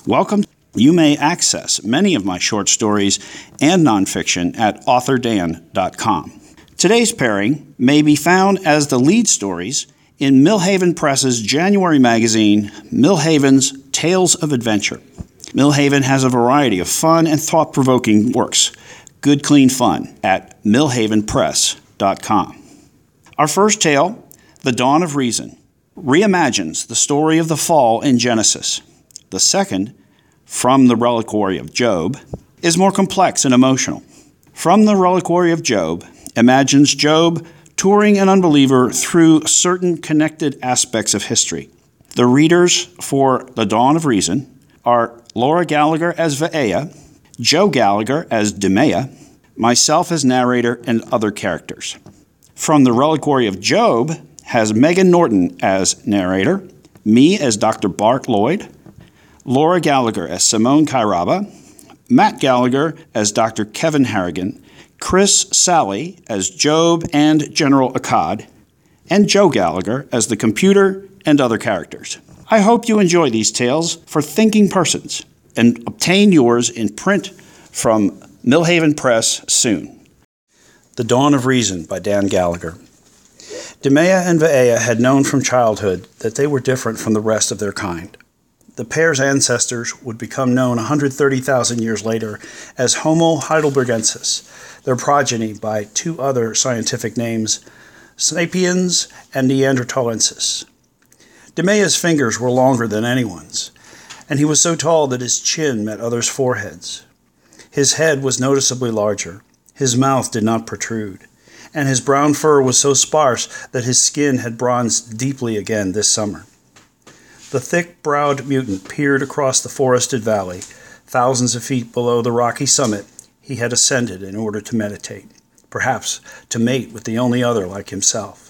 Welcome. You may access many of my short stories and nonfiction at authordan.com. Today's pairing may be found as the lead stories in Millhaven Press's January magazine, Millhaven's Tales of Adventure. Millhaven has a variety of fun and thought-provoking works. Good, clean fun at millhavenpress.com. Our first tale, The Dawn of Reason, reimagines the story of the fall in Genesis. The second, From the Reliquary of Job, is more complex and emotional. From the Reliquary of Job imagines Job touring an unbeliever through certain connected aspects of history. The readers for The Dawn of Reason are Laura Gallagher as Vaea, Joe Gallagher as Demea, myself as narrator, and other characters. From the Reliquary of Job has Megan Norton as narrator, me as Dr. Bart Lloyd, Laura Gallagher as Simone Kairaba, Matt Gallagher as Dr. Kevin Harrigan, Chris Sally as Job and General Akkad, and Joe Gallagher as the computer and other characters. I hope you enjoy these tales for thinking persons and obtain yours in print from Millhaven Press soon. The Dawn of Reason by Dan Gallagher. Demea and Vaea had known from childhood that they were different from the rest of their kind. The pair's ancestors would become known 130,000 years later as Homo heidelbergensis, their progeny by two other scientific names, Sapiens and Neanderthalensis. Demea's fingers were longer than anyone's, and he was so tall that his chin met others' foreheads. His head was noticeably larger, his mouth did not protrude, and his brown fur was so sparse that his skin had bronzed deeply again this summer. The thick-browed mutant peered across the forested valley, thousands of feet below the rocky summit he had ascended in order to meditate, perhaps to mate with the only other like himself.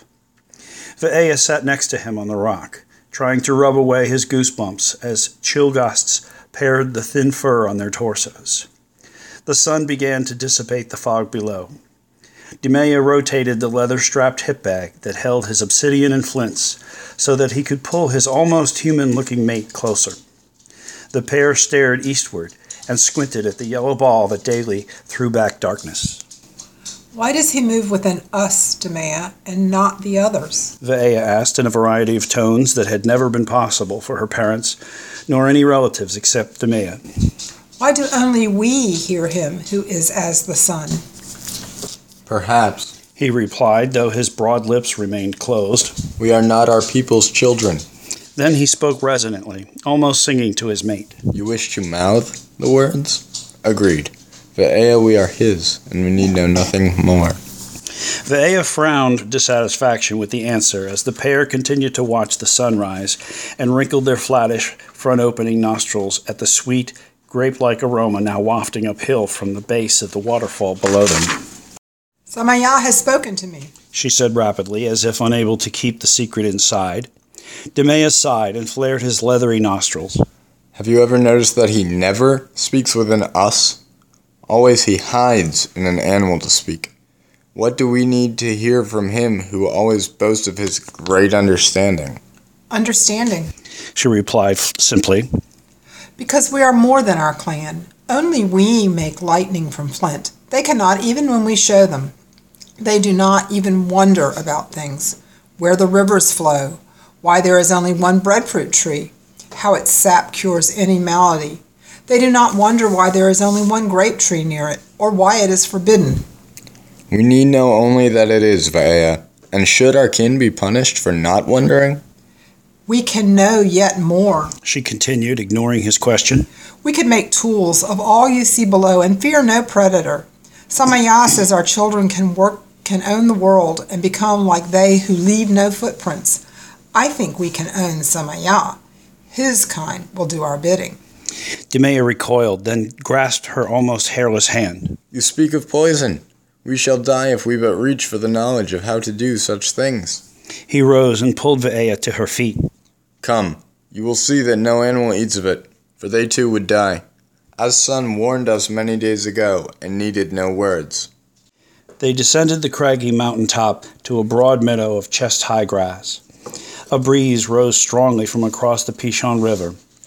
Vaea sat next to him on the rock, trying to rub away his goosebumps as chill gusts pared the thin fur on their torsos. The sun began to dissipate the fog below. Demea rotated the leather-strapped hip bag that held his obsidian and flints so that he could pull his almost human-looking mate closer. The pair stared eastward and squinted at the yellow ball that daily threw back darkness. Why does he move within us, Demea, and not the others? Vaea asked in a variety of tones that had never been possible for her parents, nor any relatives except Demea. Why do only we hear him who is as the sun? Perhaps, he replied, though his broad lips remained closed. We are not our people's children. Then he spoke resonantly, almost singing to his mate. You wish to mouth the words? Agreed. Vaea, we are his, and we need know nothing more. Vaea frowned dissatisfaction with the answer as the pair continued to watch the sunrise and wrinkled their flattish, front-opening nostrils at the sweet, grape-like aroma now wafting uphill from the base of the waterfall below them. Samaya has spoken to me, she said rapidly, as if unable to keep the secret inside. Demea sighed and flared his leathery nostrils. Have you ever noticed that he never speaks within us? Always he hides in an animal to speak. What do we need to hear from him who always boasts of his great understanding? Understanding, she replied simply. Because we are more than our clan. Only we make lightning from flint. They cannot, even when we show them. They do not even wonder about things, where the rivers flow, why there is only one breadfruit tree, how its sap cures any malady. They do not wonder why there is only one grape tree near it, or why it is forbidden. We need know only that it is, Vaea, and should our kin be punished for not wondering? We can know yet more, she continued, ignoring his question. We could make tools of all you see below and fear no predator. Samaya says our children can own the world and become like they who leave no footprints. I think we can own Samaya. His kind will do our bidding. Demea recoiled, then grasped her almost hairless hand. You speak of poison. We shall die if we but reach for the knowledge of how to do such things. He rose and pulled Vaea to her feet. Come, you will see that no animal eats of it, for they too would die. As Sun warned us many days ago, and needed no words. They descended the craggy mountain top to a broad meadow of chest-high grass. A breeze rose strongly from across the Pishon River.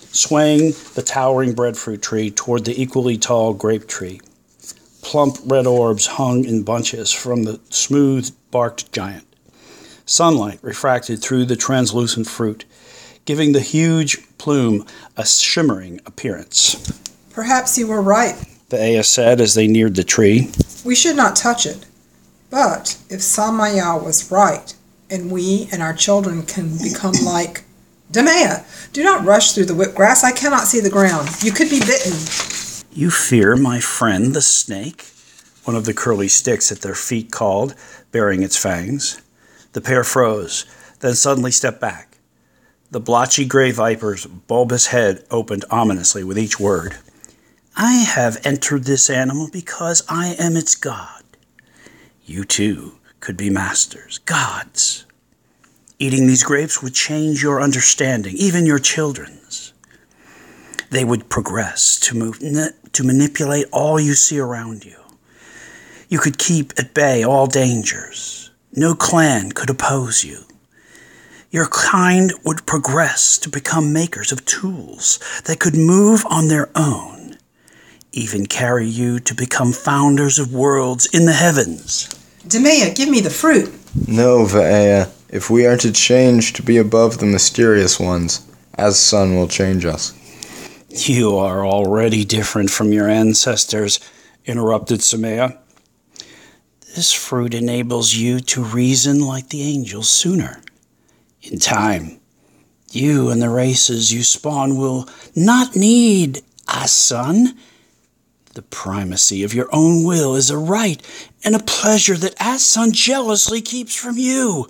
swaying the towering breadfruit tree toward the equally tall grape tree. Plump red orbs hung in bunches from the smooth-barked giant. Sunlight refracted through the translucent fruit, giving the huge plume a shimmering appearance. Perhaps you were right. Vaea said as they neared the tree. We should not touch it. But if Samaya was right, and we and our children can become like... Demea, do not rush through the whipped grass. I cannot see the ground. You could be bitten. You fear my friend the snake? One of the curly sticks at their feet called, baring its fangs. The pair froze, then suddenly stepped back. The blotchy gray viper's bulbous head opened ominously with each word. I have entered this animal because I am its god. You too could be masters, gods. Eating these grapes would change your understanding, even your children's. They would progress to manipulate all you see around you. You could keep at bay all dangers. No clan could oppose you. Your kind would progress to become makers of tools that could move on their own, even carry you to become founders of worlds in the heavens. Demea, give me the fruit. No, Vaea. If we are to change to be above the mysterious ones, as Sun will change us. You are already different from your ancestors, interrupted Samaya. This fruit enables you to reason like the angels sooner. In time, you and the races you spawn will not need a son. The primacy of your own will is a right and a pleasure that As-Sun jealously keeps from you.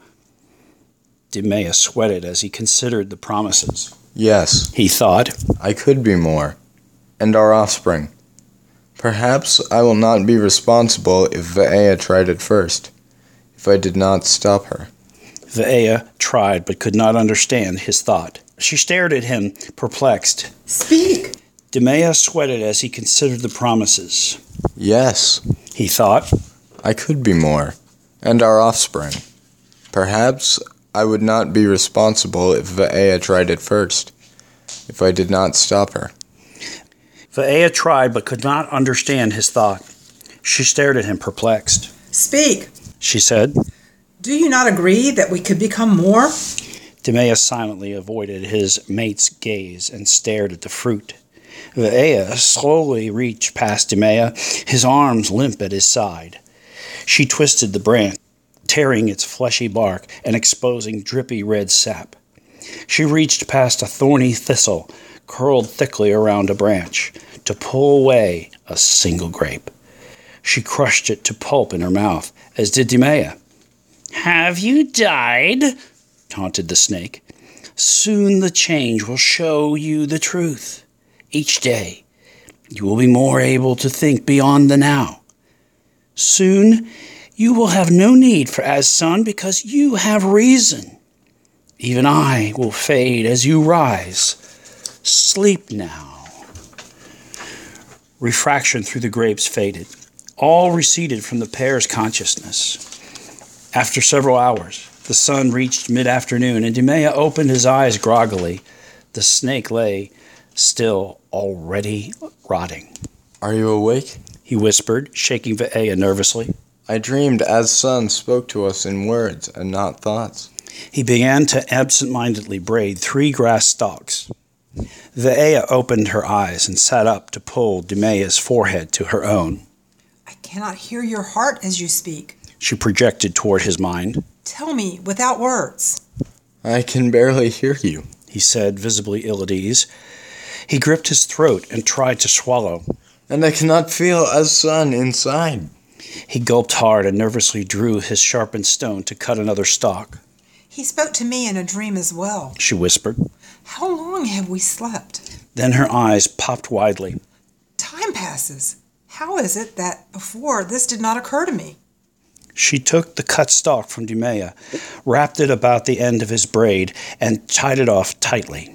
Demea sweated as he considered the promises. Yes, He thought, I could be more, and our offspring. Perhaps I will not be responsible if Vaea tried it first, if I did not stop her. Vaea tried but could not understand his thought. She stared at him, perplexed. Speak. Demea sweated as he considered the promises. Yes, He thought, I could be more, and our offspring. Perhaps I would not be responsible if Vaea tried it first, if I did not stop her. Vaea tried but could not understand his thought. She stared at him, perplexed. Speak. She said. Do you not agree that we could become more? Demea silently avoided his mate's gaze and stared at the fruit. Vaea slowly reached past Demea, his arms limp at his side. She twisted the branch, tearing its fleshy bark and exposing drippy red sap. She reached past a thorny thistle, curled thickly around a branch, to pull away a single grape. She crushed it to pulp in her mouth, as did Demea. Have you died? Taunted the snake. Soon the change will show you the truth. Each day, you will be more able to think beyond the now. Soon, you will have no need for As-Sun because you have reason. Even I will fade as you rise. Sleep now. Refraction through the grapes faded. All receded from the pair's consciousness. After several hours, the sun reached mid-afternoon, and Demea opened his eyes groggily. The snake lay still, already rotting. Are you awake? He whispered, shaking Vaea nervously. I dreamed As-Sun spoke to us in words and not thoughts. He began to absent-mindedly braid 3 grass stalks. Vaea opened her eyes and sat up to pull Demea's forehead to her own. I cannot hear your heart as you speak. She projected toward his mind. Tell me without words. I can barely hear you, He said, visibly ill at ease. He gripped his throat and tried to swallow. and I cannot feel As-Sun inside. He gulped hard and nervously drew his sharpened stone to cut another stalk. He spoke to me in a dream as well. She whispered. How long have we slept? Then her eyes popped widely. Time passes. How is it that before this did not occur to me? She took the cut stalk from Demea, wrapped it about the end of his braid, and tied it off tightly.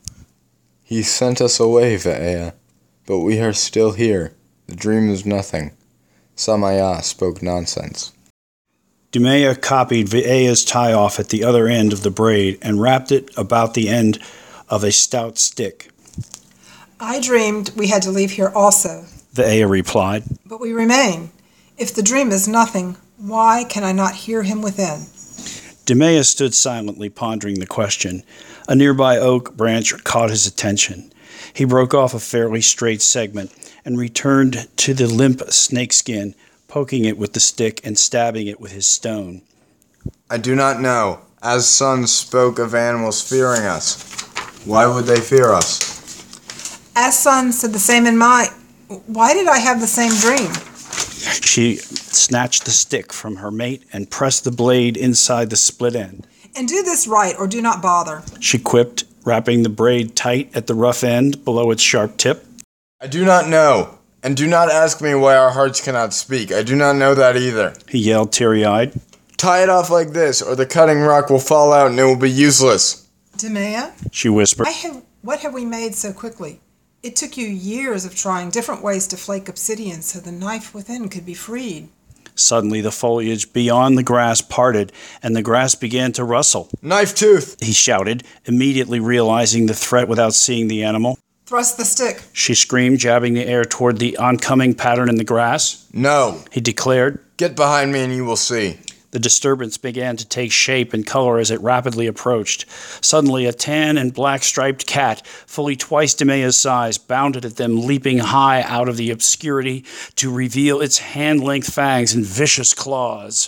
He sent us away, Vaea, but we are still here. The dream is nothing. Samaya spoke nonsense. Demea copied Vaea's tie-off at the other end of the braid and wrapped it about the end of a stout stick. I dreamed we had to leave here also, Vaea replied. but we remain. If the dream is nothing, why can I not hear him within? Demea stood silently pondering the question. A nearby oak branch caught his attention. He broke off a fairly straight segment and returned to the limp snakeskin, poking it with the stick and stabbing it with his stone. I do not know. As Sun spoke of animals fearing us. Why would they fear us? As Sun said the same in my... Why did I have the same dream? She snatched the stick from her mate and pressed the blade inside the split end. And do this right, or do not bother. She quipped, wrapping the braid tight at the rough end below its sharp tip. I do not know. And do not ask me why our hearts cannot speak. I do not know that either. He yelled teary-eyed. Tie it off like this, or the cutting rock will fall out and it will be useless. Demea, She whispered. what have we made so quickly? It took you years of trying different ways to flake obsidian so the knife within could be freed. Suddenly the foliage beyond the grass parted, and the grass began to rustle. Knife tooth! He shouted, immediately realizing the threat without seeing the animal. Thrust the stick. She screamed, jabbing the air toward the oncoming pattern in the grass. No. He declared. Get behind me and you will see. The disturbance began to take shape and color as it rapidly approached. Suddenly, a tan and black striped cat, fully twice Demea's size, bounded at them, leaping high out of the obscurity to reveal its hand-length fangs and vicious claws.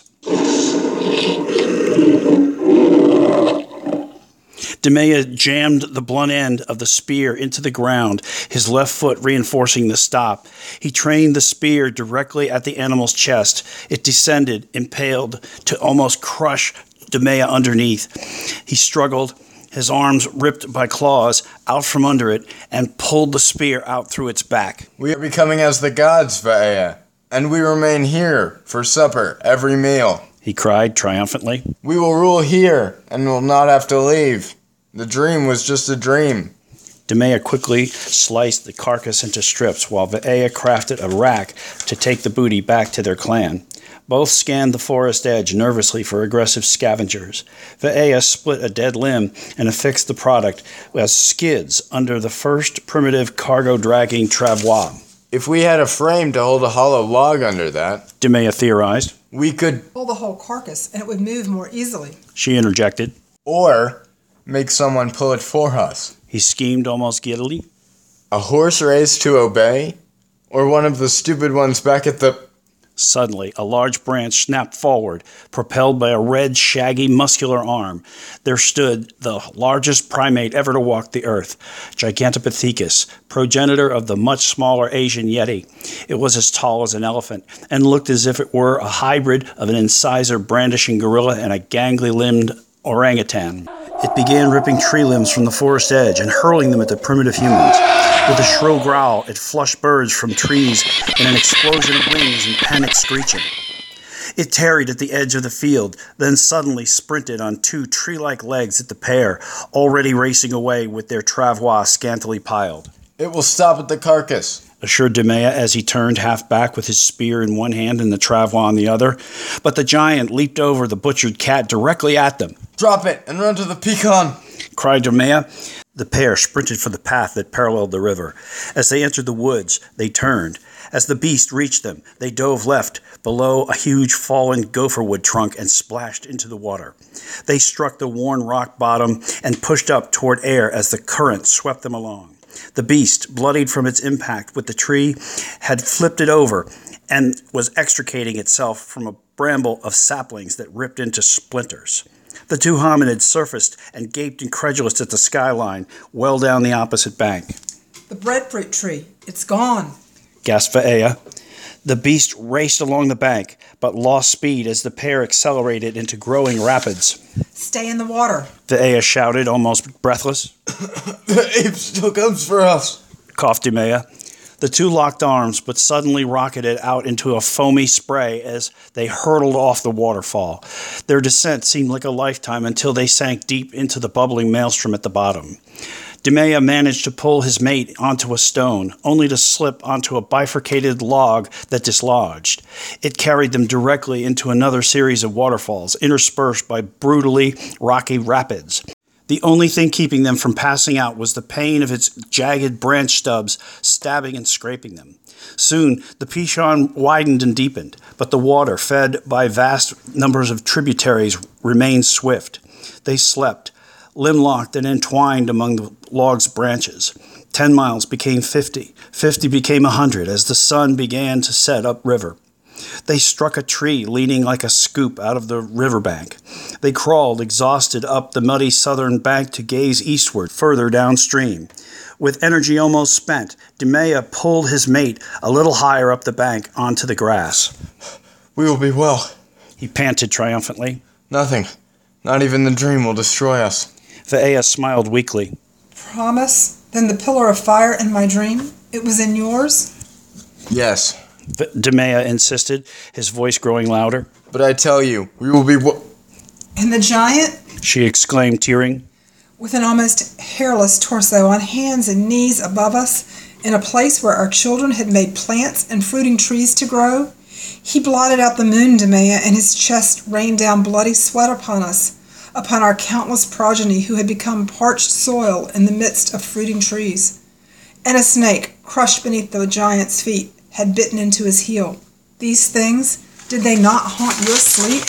Demea jammed the blunt end of the spear into the ground, his left foot reinforcing the stop. He trained the spear directly at the animal's chest. It descended, impaled, to almost crush Demea underneath. He struggled, his arms ripped by claws, out from under it, and pulled the spear out through its back. We are becoming as the gods, Vaea, and we remain here for supper every meal. He cried triumphantly. We will rule here and will not have to leave. The dream was just a dream. Demea quickly sliced the carcass into strips while Vaea crafted a rack to take the booty back to their clan. Both scanned the forest edge nervously for aggressive scavengers. Vaea split a dead limb and affixed the product as skids under the first primitive cargo-dragging travois. If we had a frame to hold a hollow log under that, Demea theorized. We could... Pull the whole carcass, and it would move more easily. She interjected. Or make someone pull it for us. He schemed almost giddily. A horse race to obey? Or one of the stupid ones back at the... Suddenly, a large branch snapped forward, propelled by a red, shaggy, muscular arm. There stood the largest primate ever to walk the earth, Gigantopithecus, progenitor of the much smaller Asian Yeti. It was as tall as an elephant, and looked as if it were a hybrid of an incisor-brandishing gorilla and a gangly-limbed orangutan. It began ripping tree limbs from the forest edge and hurling them at the primitive humans. With a shrill growl, it flushed birds from trees in an explosion of wings and panicked screeching. It tarried at the edge of the field, then suddenly sprinted on two tree-like legs at the pair, already racing away with their travois scantily piled. It will stop at the carcass, assured Demea as he turned half back with his spear in one hand and the travois on the other. But the giant leaped over the butchered cat directly at them. Drop it and run to the pecan, cried Demea. The pair sprinted for the path that paralleled the river. As they entered the woods, they turned. As the beast reached them, they dove left, below a huge fallen gopherwood trunk, and splashed into the water. They struck the worn rock bottom and pushed up toward air as the current swept them along. The beast, bloodied from its impact with the tree, had flipped it over and was extricating itself from a bramble of saplings that ripped into splinters. The two hominids surfaced and gaped incredulous at the skyline, well down the opposite bank. The breadfruit tree, it's gone, gasped Vaea. The beast raced along the bank, but lost speed as the pair accelerated into growing rapids. Stay in the water, Vaea shouted, almost breathless. The ape still comes for us, coughed Demea. The two locked arms, but suddenly rocketed out into a foamy spray as they hurtled off the waterfall. Their descent seemed like a lifetime until they sank deep into the bubbling maelstrom at the bottom. Demea managed to pull his mate onto a stone, only to slip onto a bifurcated log that dislodged. It carried them directly into another series of waterfalls, interspersed by brutally rocky rapids. The only thing keeping them from passing out was the pain of its jagged branch stubs stabbing and scraping them. Soon the Pishon widened and deepened, but the water, fed by vast numbers of tributaries, remained swift. They slept, limb-locked and entwined among the log's branches. 10 miles became 50. 50 became 100 as the sun began to set upriver. They struck a tree leaning like a scoop out of the riverbank. They crawled, exhausted, up the muddy southern bank to gaze eastward, further downstream. With energy almost spent, Demea pulled his mate a little higher up the bank onto the grass. We will be well. He panted triumphantly. Nothing, not even the dream, will destroy us. Vaea smiled weakly. Promise? Then the pillar of fire in my dream? It was in yours? Yes. Demea insisted, his voice growing louder. But I tell you, we will be And the giant? She exclaimed, tearing. With an almost hairless torso on hands and knees above us, in a place where our children had made plants and fruiting trees to grow, he blotted out the moon, Demea, and his chest rained down bloody sweat upon us, upon our countless progeny who had become parched soil in the midst of fruiting trees. And a snake, crushed beneath the giant's feet, had bitten into his heel. These things, did they not haunt your sleep?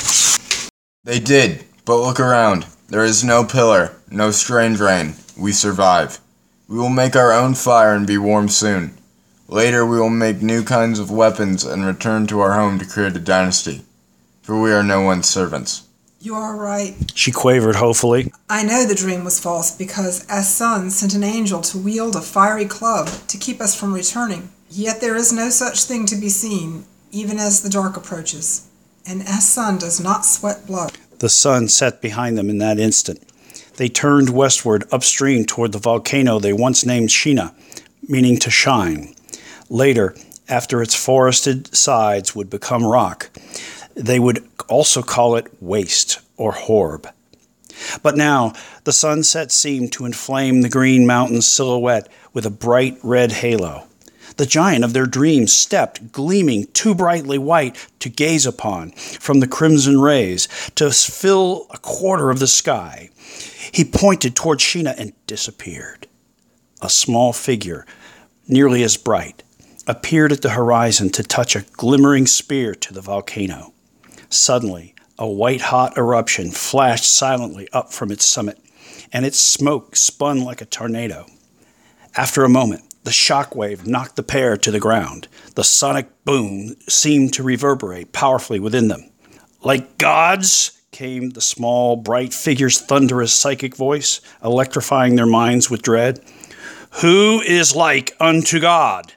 They did, but look around. There is no pillar, no strange rain. We survive. We will make our own fire and be warm soon. Later we will make new kinds of weapons and return to our home to create a dynasty. For we are no one's servants. You are right. She quavered hopefully. I know the dream was false because As-Sun sent an angel to wield a fiery club to keep us from returning. Yet there is no such thing to be seen, even as the dark approaches. And As-Sun does not sweat blood. The sun set behind them in that instant. They turned westward upstream toward the volcano they once named Shina, meaning to shine. Later, after its forested sides would become rock, they would also call it waste or Horb. But now the sunset seemed to inflame the green mountain's silhouette with a bright red halo. The giant of their dreams stepped, gleaming too brightly white to gaze upon, from the crimson rays to fill a quarter of the sky. He pointed toward Shina and disappeared. A small figure, nearly as bright, appeared at the horizon to touch a glimmering spear to the volcano. Suddenly, a white-hot eruption flashed silently up from its summit, and its smoke spun like a tornado. After a moment, the shock wave knocked the pair to the ground. The sonic boom seemed to reverberate powerfully within them. Like gods, came the small, bright figure's thunderous psychic voice, electrifying their minds with dread. Who is like unto God?